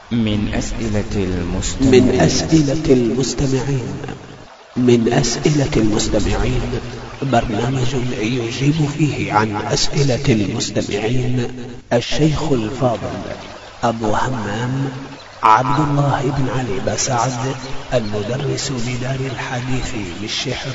من أسئلة المستمعين برنامج يجيب فيه عن أسئلة المستمعين الشيخ الفاضل أبو همام عبد الله بن علي بسعد، المدرس بدار الحديث بالشحر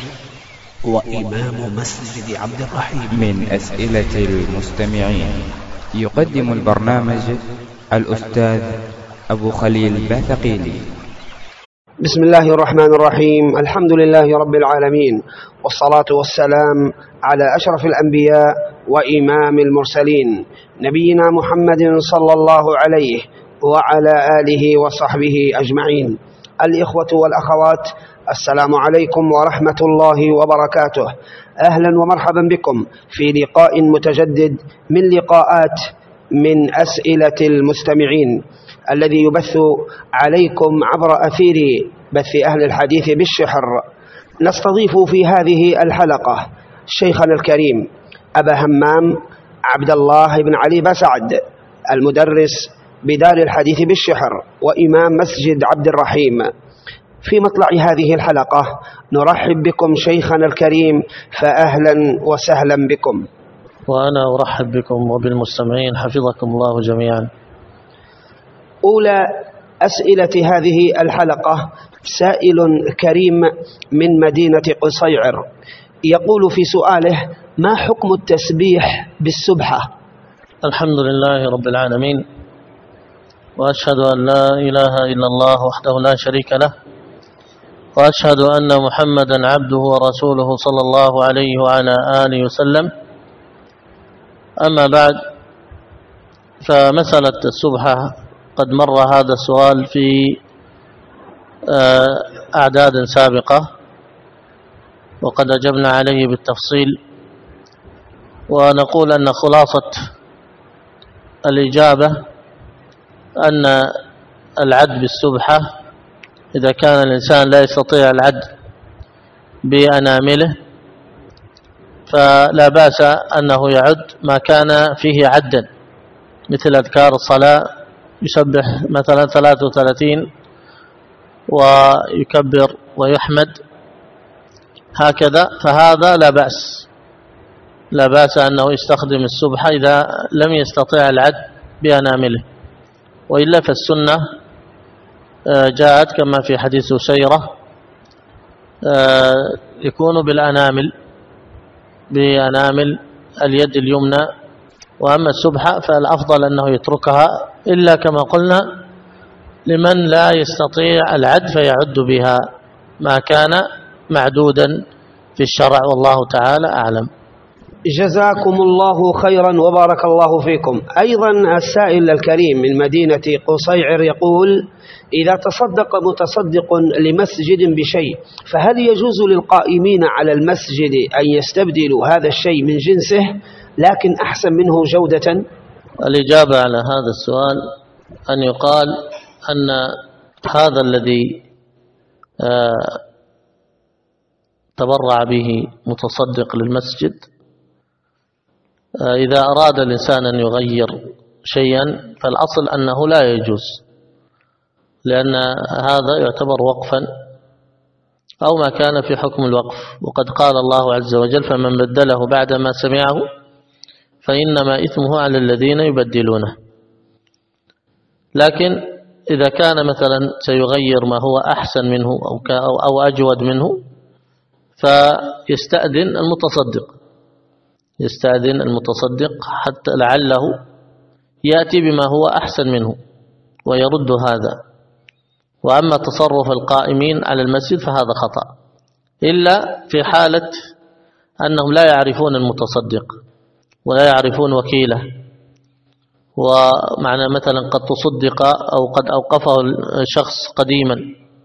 وإمام مسجد عبد الرحيم. من أسئلة المستمعين يقدم البرنامج الأستاذ أبو خليل باثقيلي. بسم الله الرحمن الرحيم. الحمد لله رب العالمين، والصلاة والسلام على أشرف الأنبياء وإمام المرسلين نبينا محمد صلى الله عليه وعلى آله وصحبه أجمعين. الإخوة والأخوات، السلام عليكم ورحمة الله وبركاته. أهلا ومرحبا بكم في لقاء متجدد من لقاءات من أسئلة المستمعين الذي يبث عليكم عبر أثير بث أهل الحديث بالشحر. نستضيف في هذه الحلقة شيخنا الكريم أبا همام عبد الله بن علي بسعد، المدرس بدار الحديث بالشحر وإمام مسجد عبد الرحيم. في مطلع هذه الحلقة نرحب بكم شيخنا الكريم، فأهلا وسهلا بكم. وأنا أرحب بكم وبالمستمعين حفظكم الله جميعا. أولى أسئلة هذه الحلقة سائل كريم من مدينة قصيعر، يقول في سؤاله: ما حكم التسبيح بالسبحة؟ الحمد لله رب العالمين، وأشهد أن لا إله إلا الله وحده لا شريك له، وأشهد أن محمدا عبده ورسوله صلى الله عليه وعلى آله وسلم. أما بعد، فمسألة السبحة قد مر هذا السؤال في أعداد سابقة، وقد أجبنا عليه بالتفصيل، ونقول أن خلاصة الإجابة أن العد بالسبحة إذا كان الإنسان لا يستطيع العد بأنامله فلا بأس أنه يعد ما كان فيه عدا، مثل أذكار الصلاة، يسبح مثلا 33 ويكبر ويحمد هكذا، فهذا لا بأس أنه يستخدم السبحة إذا لم يستطيع العد بأنامله. وإلا فالسنة جاءت كما في حديث سيرة يكون بأنامل اليد اليمنى. وأما السبحة فالأفضل أنه يتركها، إلا كما قلنا لمن لا يستطيع العد فيعد بها ما كان معدودا في الشرع، والله تعالى أعلم. جزاكم الله خيرا وبارك الله فيكم. أيضا السائل الكريم من مدينة قصيعر يقول: إذا تصدق متصدق لمسجد بشيء، فهل يجوز للقائمين على المسجد أن يستبدلوا هذا الشيء من جنسه لكن أحسن منه جودة؟ الإجابة على هذا السؤال أن يقال أن هذا الذي تبرع به متصدق للمسجد، إذا أراد الإنسان أن يغير شيئا فالأصل أنه لا يجوز، لأن هذا يعتبر وقفا أو ما كان في حكم الوقف. وقد قال الله عز وجل: فمن بدله بعدما سمعه فإنما إثمه على الذين يبدلونه. لكن إذا كان مثلا سيغير ما هو أحسن منه أو أجود منه فيستأذن المتصدق حتى لعله يأتي بما هو أحسن منه ويرد هذا. وأما تصرف القائمين على المسجد فهذا خطأ، إلا في حالة أنهم لا يعرفون المتصدق ولا يعرفون وكيله، ومعنى مثلا قد تصدق أو قد أوقفه شخص قديما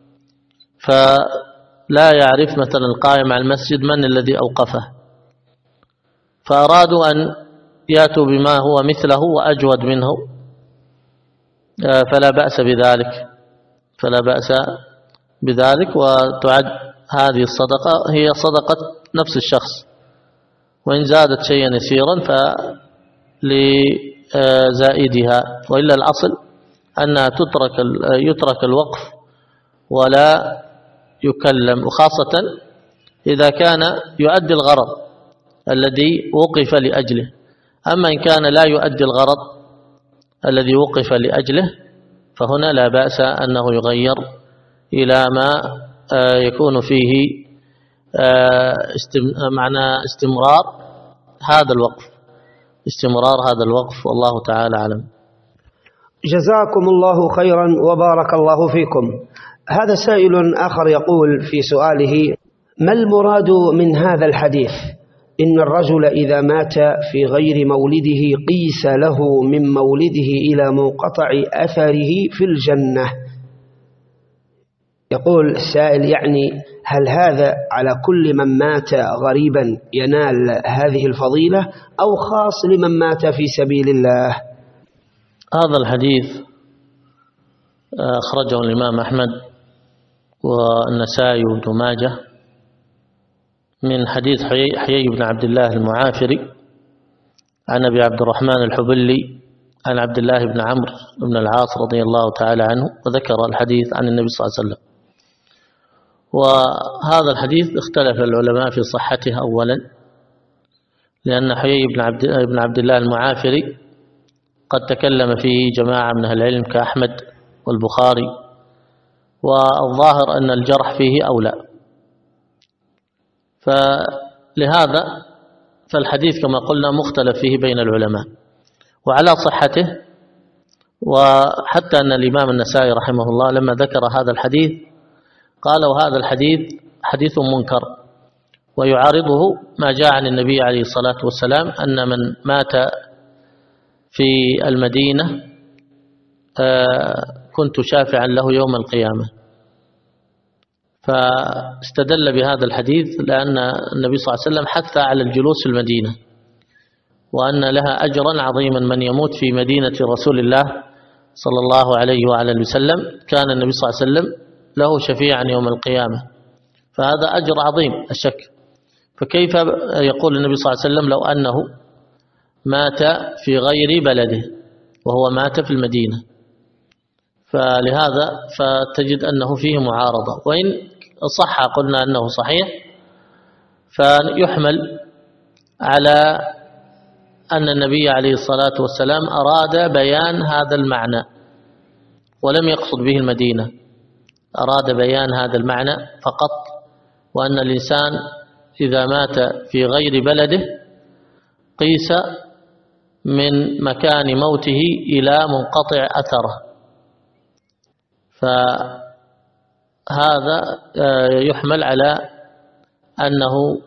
فلا يعرف مثلا القائم على المسجد من الذي أوقفه، فأرادوا أن يأتوا بما هو مثله وأجود منه، فلا بأس بذلك. وتعد هذه الصدقة هي صدقة نفس الشخص، وإن زادت شيئا يسيرا فلزائدها، وإلا الأصل أنها يترك الوقف ولا يكلم، وخاصة إذا كان يؤدي الغرض الذي وقف لأجله. أما إن كان لا يؤدي الغرض الذي وقف لأجله فهنا لا بأس أنه يغير إلى ما يكون فيه معنى استمرار هذا الوقف، والله تعالى أعلم. جزاكم الله خيرا وبارك الله فيكم. هذا سائل آخر يقول في سؤاله: ما المراد من هذا الحديث إن الرجل إذا مات في غير مولده قيس له من مولده إلى منقطع أثره في الجنة؟ يقول السائل: يعني هل هذا على كل من مات غريبا ينال هذه الفضيلة أو خاص لمن مات في سبيل الله؟ هذا الحديث أخرجه الإمام أحمد والنسائي وابن ماجه من حديث حيي بن عبد الله المعافري عن أبي عبد الرحمن الحبلي عن عبد الله بن عمرو بن العاص رضي الله تعالى عنه، وذكر الحديث عن النبي صلى الله عليه وسلم. وهذا الحديث اختلف العلماء في صحته أولا، لأن حيي بن عبد الله المعافري قد تكلم فيه جماعة من أهل العلم كأحمد والبخاري، والظاهر أن الجرح فيه أولى، فلهذا فالحديث كما قلنا مختلف فيه بين العلماء. وعلى صحته، وحتى أن الإمام النسائي رحمه الله لما ذكر هذا الحديث قال: وهذا الحديث حديث منكر، ويعارضه ما جاء عن النبي عليه الصلاة والسلام أن من مات في المدينة كنت شافعا له يوم القيامة. فاستدل بهذا الحديث لأن النبي صلى الله عليه وسلم حث على الجلوس في المدينة، وأن لها أجرا عظيما. من يموت في مدينة رسول الله صلى الله عليه وعلى وسلم كان النبي صلى الله عليه وسلم له شفيعا يوم القيامة، فهذا أجر عظيم الشك. فكيف يقول النبي صلى الله عليه وسلم لو أنه مات في غير بلده وهو مات في المدينة؟ فلهذا فتجد أنه فيه معارضة، وإن صح قلنا أنه صحيح فيحمل على أن النبي عليه الصلاة والسلام أراد بيان هذا المعنى ولم يقصد به المدينة، أراد بيان هذا المعنى فقط، وأن الإنسان إذا مات في غير بلده قيس من مكان موته إلى منقطع أثره. فهذا يحمل على أنه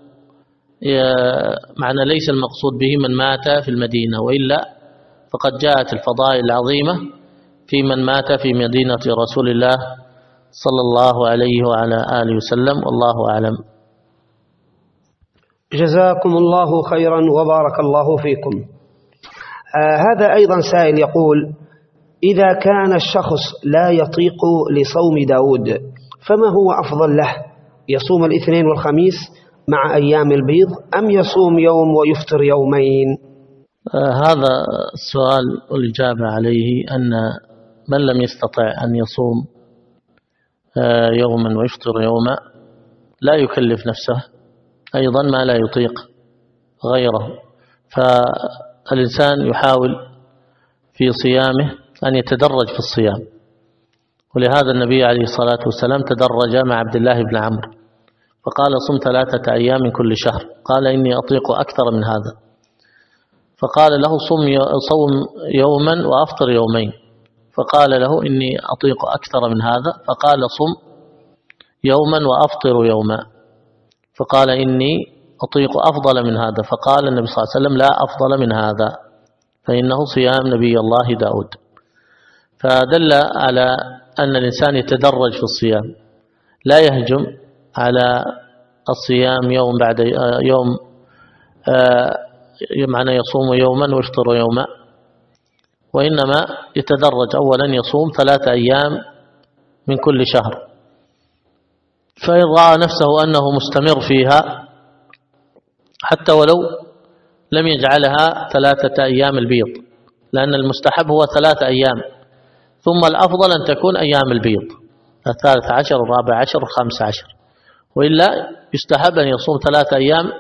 معنى ليس المقصود به من مات في المدينة، وإلا فقد جاءت الفضائل العظيمة في من مات في مدينة رسول الله صلى الله عليه وعلى آله وسلم، والله أعلم. جزاكم الله خيرا وبارك الله فيكم. هذا أيضا سائل يقول: إذا كان الشخص لا يطيق لصوم داود فما هو أفضل له، يصوم الاثنين والخميس مع أيام البيض أم يصوم يوم ويفطر يومين؟ هذا السؤال والإجابة عليه أن من لم يستطع أن يصوم يوما ويفطر يوما لا يكلف نفسه أيضا ما لا يطيق غيره، فالإنسان يحاول في صيامه أن يتدرج في الصيام. ولهذا النبي عليه الصلاة والسلام تدرج مع عبد الله بن عمرو فقال: صم 3 أيام من كل شهر. قال: إني أطيق أكثر من هذا. فقال له: صوم يوما وأفطر يومين. فقال له: إني أطيق أكثر من هذا. فقال: صم يوما وأفطر يوما. فقال: إني أطيق أفضل من هذا. فقال النبي صلى الله عليه وسلم: لا أفضل من هذا، فإنه صيام نبي الله داود. فدل على أن الإنسان يتدرج في الصيام، لا يهجم على الصيام يوم بعد يوم، معنى يصوم يوما ويفطر يوما، وإنما يتدرج. أولا يصوم 3 أيام من كل شهر، فإن رأى نفسه أنه مستمر فيها حتى ولو لم يجعلها 3 أيام البيض، لأن المستحب هو 3 أيام، ثم الأفضل أن تكون أيام البيض 13 و14 و15، وإلا يستحب أن يصوم 3 أيام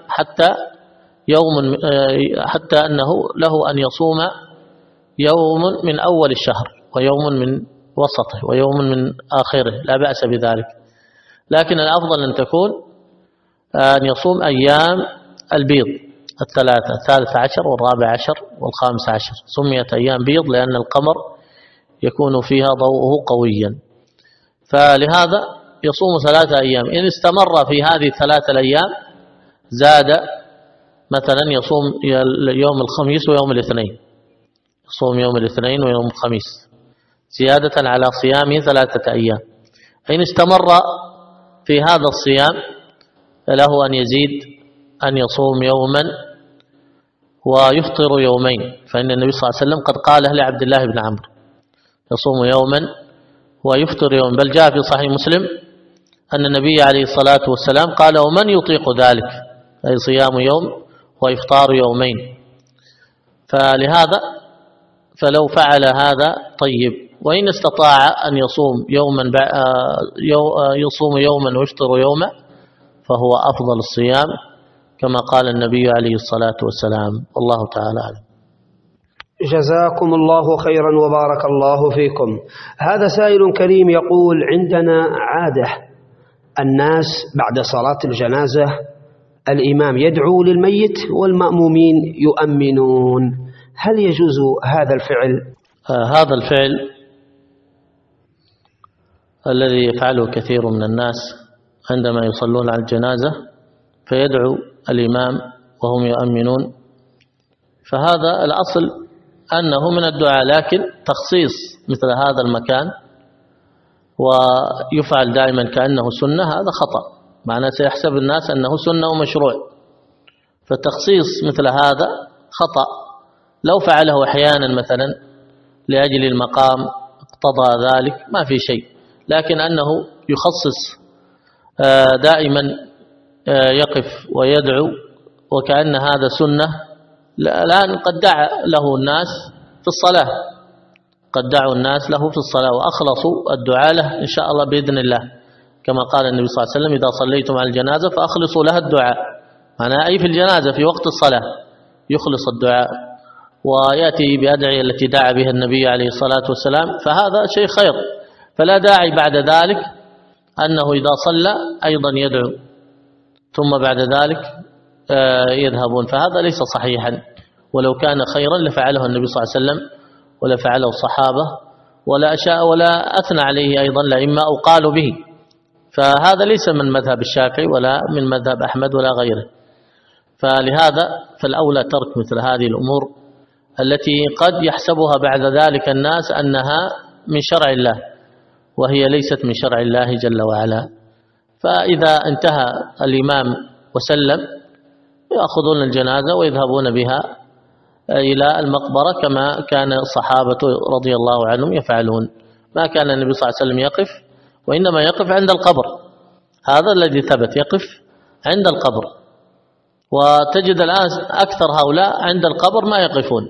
حتى أنه له أن يصوم يوم من أول الشهر ويوم من وسطه ويوم من آخره، لا بأس بذلك، لكن الأفضل أن يصوم أيام البيض 13 و14 و15. سميت أيام بيض لأن القمر يكون فيها ضوءه قويا، فلهذا يصوم 3 أيام. إن استمر في هذه 3 الأيام زاد، مثلا يصوم يوم الخميس ويوم الاثنين، يصوم يوم الاثنين ويوم الخميس زيادة على صيامه 3 أيام. إن استمر في هذا الصيام له أن يزيد أن يصوم يوما ويفطر يومين، فإن النبي صلى الله عليه وسلم قد قاله لعبد الله بن عمرو يصوم يوما ويفطر يوما، بل جاء في صحيح مسلم أن النبي عليه الصلاة والسلام قال: ومن يطيق ذلك، أي صيام يوم وإفطار يومين. فلو فعل هذا طيب. وإن استطاع أن يصوم يوما ويفطر يوما فهو أفضل الصيام، كما قال النبي عليه الصلاة والسلام. والله تعالى أعلم. جزاكم الله خيرا وبارك الله فيكم. هذا سائل كريم يقول: عندنا عادة الناس بعد صلاة الجنازة الإمام يدعو للميت والمأمومين يؤمنون، هل يجوز هذا الفعل؟ هذا الفعل الذي يفعله كثير من الناس عندما يصلون على الجنازة فيدعو الإمام وهم يؤمنون، فهذا الأصل أنه من الدعاء، لكن تخصيص مثل هذا المكان ويفعل دائما كأنه سنة هذا خطأ، معناه سيحسب الناس أنه سنة ومشروع، فالتخصيص مثل هذا خطأ. لو فعله أحيانا مثلا لأجل المقام اقتضى ذلك ما في شيء، لكن أنه يخصص دائما يقف ويدعو وكأن هذا سنة، الآن قد دعا له الناس في الصلاة، قد دعوا الناس له في الصلاة وأخلصوا الدعاء له إن شاء الله بإذن الله، كما قال النبي صلى الله عليه وسلم: إذا صليتم على الجنازة فأخلصوا لها الدعاء، معناها أي في الجنازة في وقت الصلاة يخلص الدعاء ويأتي بأدعية التي دعا بها النبي عليه الصلاة والسلام، فهذا شيء خير، فلا داعي بعد ذلك أنه إذا صلى أيضا يدعو ثم بعد ذلك يذهبون، فهذا ليس صحيحا. ولو كان خيرا لفعله النبي صلى الله عليه وسلم ولا فعله الصحابة ولا أثنى عليه أيضا الأئمة أو قالوا به، فهذا ليس من مذهب الشافعي ولا من مذهب أحمد ولا غيره. فلهذا فالأولى ترك مثل هذه الأمور التي قد يحسبها بعد ذلك الناس أنها من شرع الله وهي ليست من شرع الله جل وعلا. فإذا انتهى الإمام وسلم يأخذون الجنازة ويذهبون بها إلى المقبرة كما كان الصحابة رضي الله عنهم يفعلون. ما كان النبي صلى الله عليه وسلم يقف، وإنما يقف عند القبر، هذا الذي ثبت، يقف عند القبر. وتجد الآن أكثر هؤلاء عند القبر ما يقفون،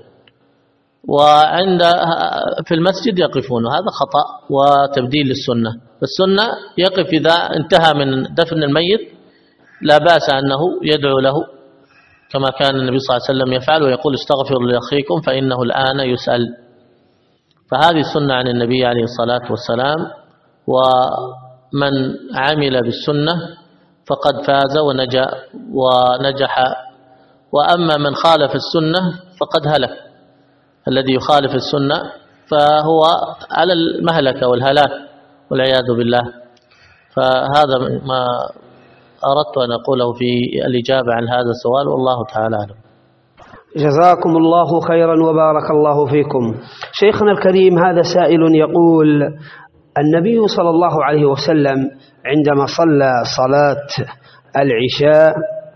في المسجد يقفون، وهذا خطأ وتبديل للسنة. السنة يقف إذا انتهى من دفن الميت، لا بأس أنه يدعو له كما كان النبي صلى الله عليه وسلم يفعل ويقول: استغفروا لأخيكم فإنه الآن يسأل. فهذه السنة عن النبي عليه الصلاة والسلام، ومن عمل بالسنة فقد فاز ونجح. وأما من خالف السنة فقد هلك. الذي يخالف السنة فهو على المهلكة والهلاك والعياذ بالله. فهذا ما أردت أن أقوله في الإجابة عن هذا السؤال، والله تعالى أعلم. جزاكم الله خيرا وبارك الله فيكم. شيخنا الكريم، هذا سائل يقول: النبي صلى الله عليه وسلم عندما صلى صلاة العشاء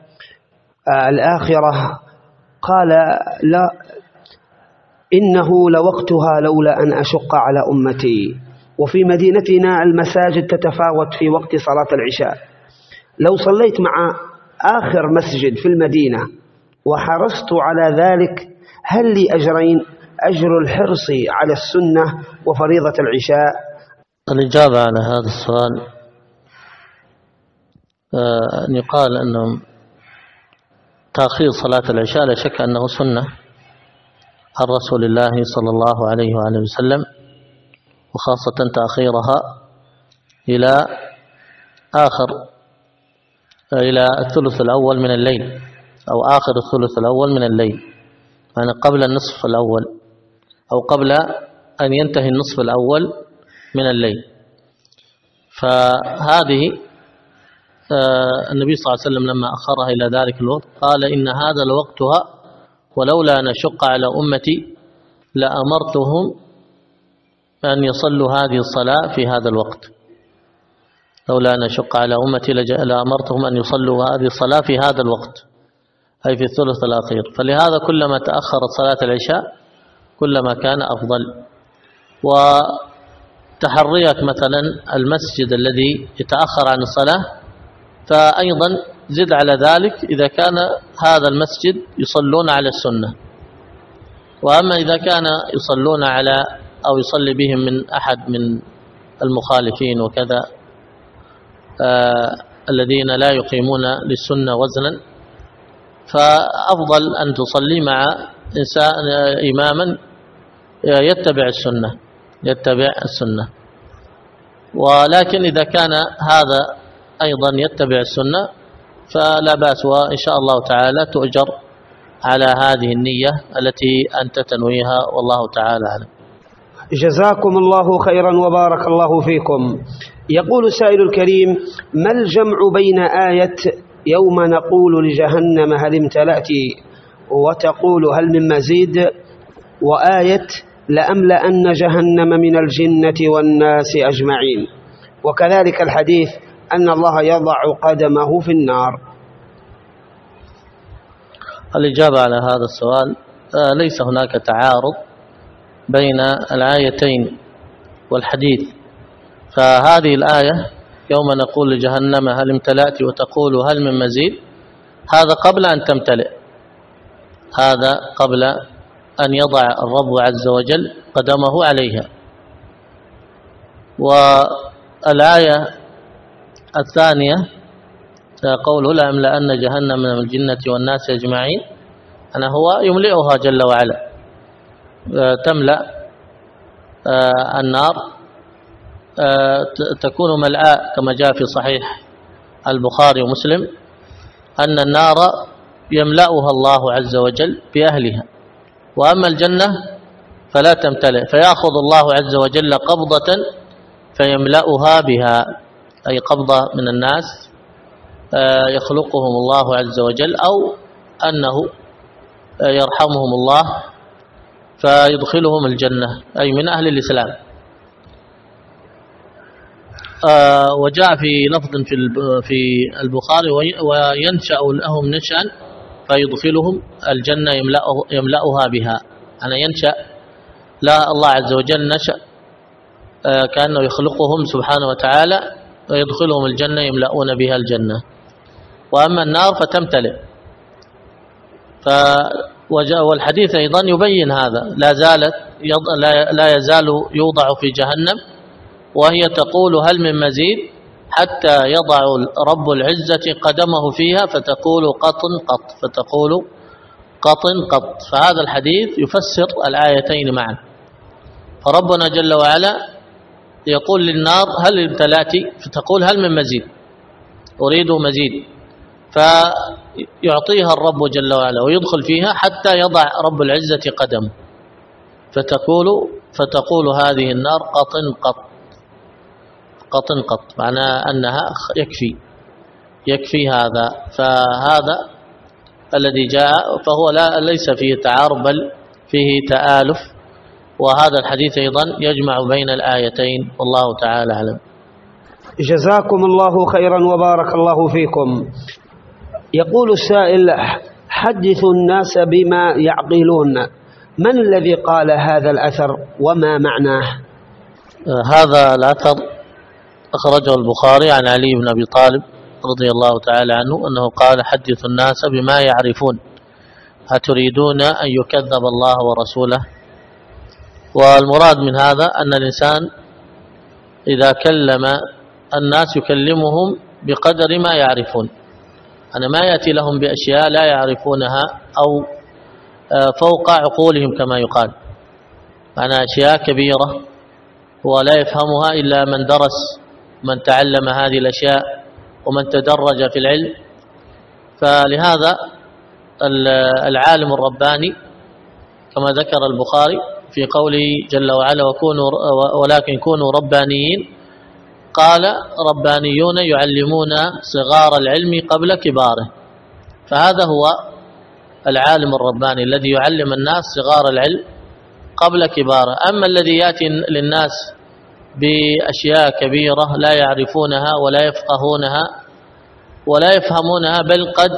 الآخرة قال: لا، إنه لوقتها لولا أن أشق على أمتي. وفي مدينتنا المساجد تتفاوت في وقت صلاة العشاء، لو صليت مع آخر مسجد في المدينة وحرصت على ذلك هل لي أجرين أجر الحرص على السنة وفريضة العشاء؟ الإجابة على هذا السؤال أن يقال أنه تأخير صلاة العشاء لا شك أنه سنة عن رسول الله صلى الله عليه وآله وسلم، وخاصة تأخيرها إلى الثلث الأول من الليل أو آخر الثلث الأول من الليل، يعني قبل النصف الأول أو قبل أن ينتهي النصف الأول من الليل. فهذه النبي صلى الله عليه وسلم لما أخرها إلى ذلك الوقت قال إن هذا لوقتها ولولا أن أشق على أمتي لأمرتهم أن يصلوا هذه الصلاة في هذا الوقت، لولا أن أشق على أمتي لأمرتهم أن يصلوا هذه الصلاة في هذا الوقت، أي في الثلث الأخير. فلهذا كلما تأخرت صلاة العشاء كلما كان أفضل. وتحريك مثلا المسجد الذي يتأخر عن الصلاة، فأيضا زد على ذلك إذا كان هذا المسجد يصلون على السنة. وأما إذا كان يصلون على أو يصلي بهم من أحد من المخالفين وكذا الذين لا يقيمون للسنة وزنا، فأفضل أن تصلي مع إنسان إماما يتبع السنة. ولكن إذا كان هذا أيضا يتبع السنة فلا بأس، وإن شاء الله تعالى تؤجر على هذه النية التي أنت تنويها، والله تعالى أعلم. جزاكم الله خيرا وبارك الله فيكم. يقول السائل الكريم: ما الجمع بين آية يوم نقول لجهنم هل امتلأت وتقول هل من مزيد، وآية لأملأن جهنم من الجنة والناس أجمعين، وكذلك الحديث أن الله يضع قدمه في النار؟ الإجابة على هذا السؤال ليس هناك تعارض بين الآيتين والحديث. فهذه الآية يوم نقول لجهنم هل امتلأت وتقول هل من مزيد، هذا قبل أن تمتلئ، هذا قبل أن يضع الرب عز وجل قدمه عليها. والآية الثانية قوله لأملأن جهنم من الجنة والناس أجمعين، أنا هو يملئها جل وعلا، تملأ النار، تكون ملآء كما جاء في صحيح البخاري ومسلم أن النار يملأها الله عز وجل بأهلها، وأما الجنة فلا تمتلئ، فيأخذ الله عز وجل قبضة فيملأها بها، أي قبضة من الناس يخلقهم الله عز وجل، أو أنه يرحمهم الله فيدخلهم الجنة، أي من أهل الإسلام. وجاء في لفظ في البخاري وينشأ لهم نشأ فيدخلهم الجنة يملأها بها، أنا ينشأ لا الله عز وجل نشأ كأنه يخلقهم سبحانه وتعالى ويدخلهم الجنة يملؤون بها الجنة. وأما النار فتمتلئ. والحديث أيضا يبين هذا، لا يزال يوضع في جهنم وهي تقول هل من مزيد، حتى يضع رب العزة قدمه فيها فتقول قط قط. فهذا الحديث يفسر الآيتين معا. فربنا جل وعلا يقول للنار هل امتلأت، فتقول هل من مزيد، أريد مزيد، فيعطيها الرب جل وعلا ويدخل فيها حتى يضع رب العزة قدمه، فتقول هذه النار قط قط، معناه أنها يكفي هذا. فهذا الذي جاء فهو ليس فيه تعارض بل فيه تآلف، وهذا الحديث أيضا يجمع بين الآيتين، والله تعالى أعلم. جزاكم الله خيرا وبارك الله فيكم. يقول السائل: حدثوا الناس بما يعقلون، من الذي قال هذا الأثر وما معناه؟ هذا الأثر أخرجه البخاري عن علي بن أبي طالب رضي الله تعالى عنه أنه قال: حدثوا الناس بما يعرفون، أتريدون أن يكذب الله ورسوله والمراد من هذا أن الإنسان إذا كلم الناس يكلمهم بقدر ما يعرفون، أنا ما يأتي لهم بأشياء لا يعرفونها أو فوق عقولهم كما يقال، أنا أشياء كبيرة ولا يفهمها إلا من درس، من تعلم هذه الأشياء ومن تدرج في العلم. فلهذا العالم الرباني كما ذكر البخاري في قوله جل وعلا ولكن كونوا ربانيين، قال ربانيون يعلمون صغار العلم قبل كباره، فهذا هو العالم الرباني الذي يعلم الناس صغار العلم قبل كباره. أما الذي يأتي للناس بأشياء كبيرة لا يعرفونها ولا يفقهونها ولا يفهمونها، بل قد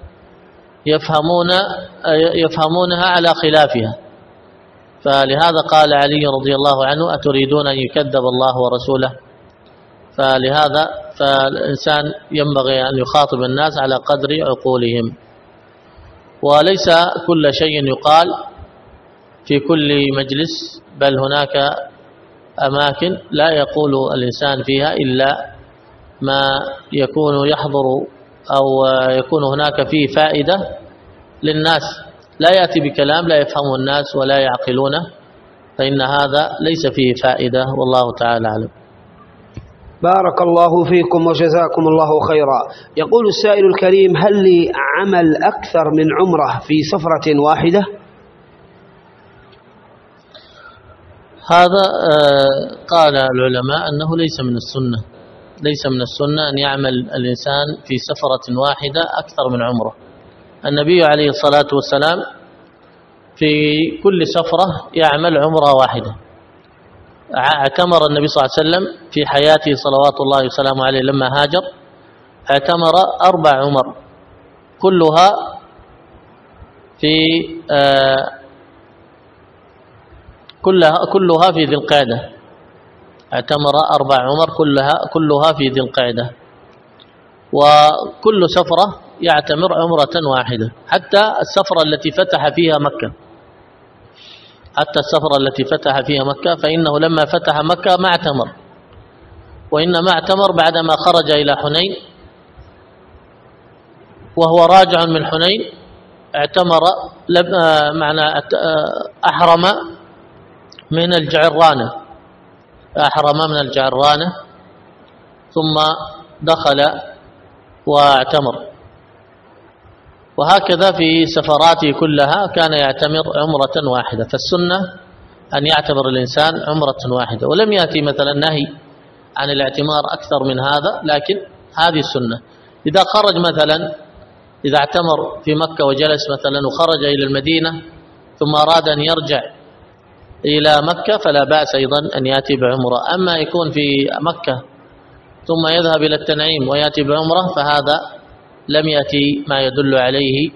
يفهمونها على خلافها. فلهذا قال علي رضي الله عنه أتريدون أن يكذب الله ورسوله؟ فلهذا فالإنسان ينبغي أن يخاطب الناس على قدر عقولهم، وليس كل شيء يقال في كل مجلس، بل هناك أماكن لا يقول الإنسان فيها إلا ما يكون يحضر أو يكون هناك فيه فائدة للناس، لا يأتي بكلام لا يفهمه الناس ولا يعقلونه، فإن هذا ليس فيه فائدة، والله تعالى أعلم. بارك الله فيكم وجزاكم الله خيرا. يقول السائل الكريم: هل لي عمل أكثر من عمرة في سفرة واحدة؟ هذا قال العلماء أنه ليس من السنة، ليس من السنة أن يعمل الإنسان في سفرة واحدة أكثر من عمرة. النبي عليه الصلاة والسلام في كل سفرة يعمل عمرة واحدة. اعتمر النبي صلى الله عليه وسلم في حياته صلوات الله وسلامه عليه لما هاجر، اعتمر 4 عمر كلها في ذي القعدة. اعتمر 4 عمر كلها في ذي القعدة، وكل سفرة يعتمر عمرة واحدة، حتى السفرة التي فتح فيها مكة، فإنه لما فتح مكة ما اعتمر، وإنما اعتمر بعدما خرج إلى حنين، وهو راجع من حنين اعتمر أحرم من الجعرانة، ثم دخل واعتمر. وهكذا في سفراته كلها كان يعتمر عمرة واحدة. فالسنة أن يعتبر الإنسان عمرة واحدة، ولم يأتي مثلا نهي عن الاعتمار أكثر من هذا، لكن هذه السنة. إذا خرج مثلا، إذا اعتمر في مكة وجلس مثلا وخرج إلى المدينة ثم أراد أن يرجع إلى مكة فلا بأس أيضا أن يأتي بعمرة. أما يكون في مكة ثم يذهب إلى التنعيم ويأتي بعمرة، فهذا لم يأتي ما يدل عليه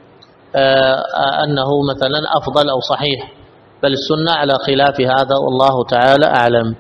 أنه مثلا أفضل أو صحيح، بل السنة على خلاف هذا، والله تعالى أعلم.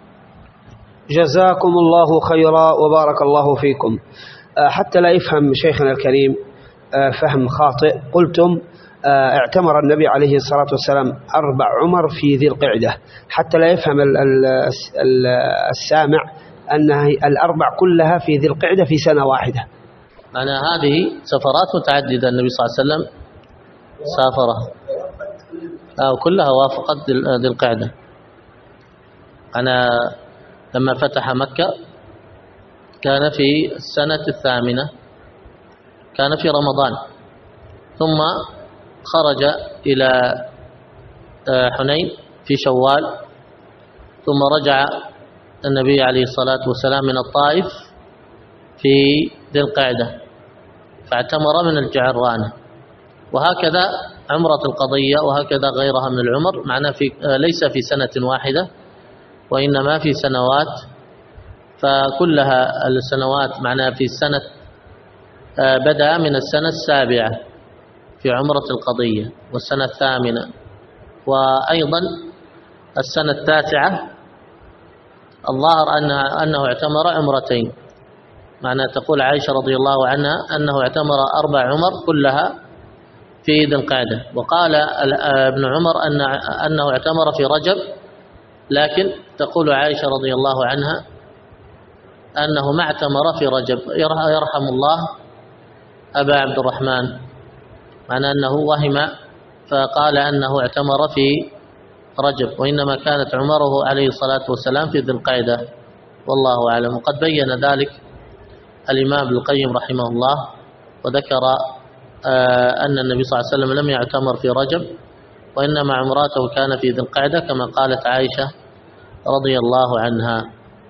جزاكم الله خيرا وبارك الله فيكم. حتى لا يفهم شيخنا الكريم فهم خاطئ، قلتم اعتمر النبي عليه الصلاة والسلام 4 عمر في ذي القعدة، حتى لا يفهم السامع أن 4 كلها في ذي القعدة في سنة واحدة. أنا هذه سفرات متعددة النبي صلى الله عليه وسلم سافرها، كلها وافقت ذي القعدة. أنا لما فتح مكة كان في السنة 8، كان في رمضان، ثم خرج إلى حنين في شوال، ثم رجع النبي عليه الصلاة والسلام من الطائف في ذي القعدة فاعتمر من الجعرانة. وهكذا عمرة القضية وهكذا غيرها من العمر، معناه ليس في سنة واحدة وإنما في سنوات، فكلها السنوات معناه في السنة بدأ من السنة 7 في عمرة القضية، والسنة 8، وأيضا السنة 9 الظاهر أنه اعتمر عمرتين. معنى تقول عائشة رضي الله عنها أنه اعتمر 4 عمر كلها في ذي القعدة. وقال ابن عمر أنه اعتمر في رجب، لكن تقول عائشة رضي الله عنها أنه ما اعتمر في رجب. يرحم الله أبا عبد الرحمن، معنى أنه وهم فقال أنه اعتمر في رجب، وإنما كانت عمره عليه الصلاة والسلام في ذي القعدة، والله أعلم. وقد بين ذلك الإمام ابن القيم رحمه الله، وذكر أن النبي صلى الله عليه وسلم لم يعتمر في رجب، وإنما عمراته كان في ذي القعدة كما قالت عائشة رضي الله عنها.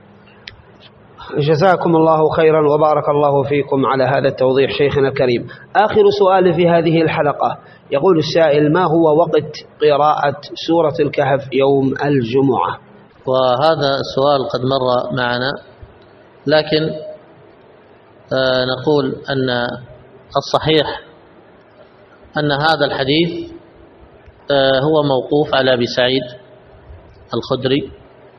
جزاكم الله خيرا وبارك الله فيكم على هذا التوضيح شيخنا الكريم. آخر سؤال في هذه الحلقة، يقول السائل: ما هو وقت قراءة سورة الكهف يوم الجمعة؟ وهذا السؤال قد مر معنا، لكن نقول أن الصحيح أن هذا الحديث هو موقوف على أبي سعيد الخدري،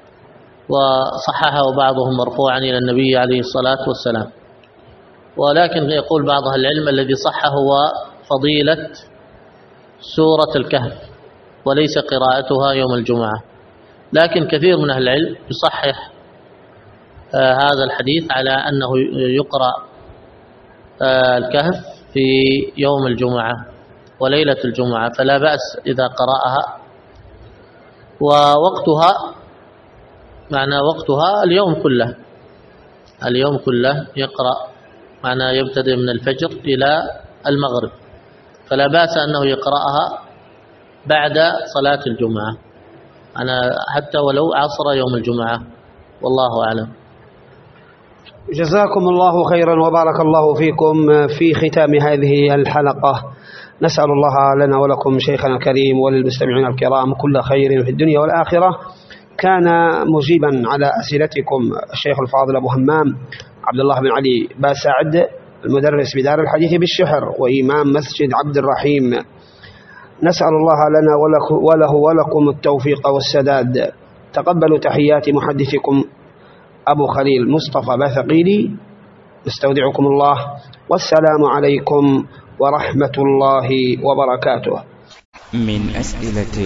وصححه بعضهم مرفوعا إلى النبي عليه الصلاة والسلام. ولكن يقول بعض أهل العلم الذي صح هو فضيلة سورة الكهف وليس قراءتها يوم الجمعة. لكن كثير من أهل العلم يصحح هذا الحديث على أنه يقرأ الكهف في يوم الجمعة وليلة الجمعة، فلا بأس إذا قرأها. ووقتها معنى وقتها اليوم كله يقرأ، معنى يبتدئ من الفجر إلى المغرب، فلا بأس أنه يقرأها بعد صلاة الجمعة، حتى ولو عصر يوم الجمعة، والله أعلم. جزاكم الله خيرا وبارك الله فيكم. في ختام هذه الحلقة نسأل الله لنا ولكم شيخنا الكريم وللمستمعين الكرام كل خير في الدنيا والآخرة. كان مجيبا على أسئلتكم الشيخ الفاضل أبو همام عبد الله بن علي باسعد، المدرس بدار الحديث بالشحر وإمام مسجد عبد الرحيم. نسأل الله لنا وله ولكم التوفيق والسداد. تقبلوا تحيات محدثكم أبو خليل مصطفى باثقيلي. نستودعكم الله، والسلام عليكم ورحمة الله وبركاته. من أسئلة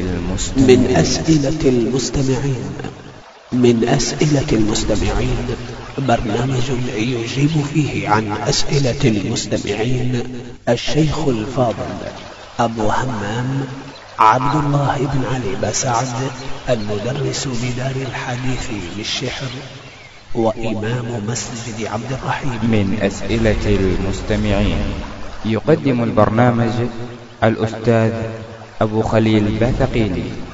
المستمعين برنامج يجيب فيه عن أسئلة المستمعين الشيخ الفاضل أبو همام عبد الله بن علي باسعد، المدرس بدار الحديث بالشحر وإمام مسجد عبد الرحيم. من أسئلة المستمعين يقدم البرنامج الأستاذ أبو خليل باثقيلي.